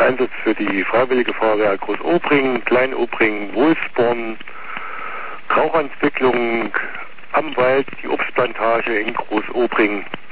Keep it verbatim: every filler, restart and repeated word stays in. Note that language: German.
Einsatz für die Freiwillige Feuerwehr Groß-Obringen, Klein-Obringen, Wolfsborn, Rauchentwicklung am Wald, die Obstplantage in Groß-Obringen.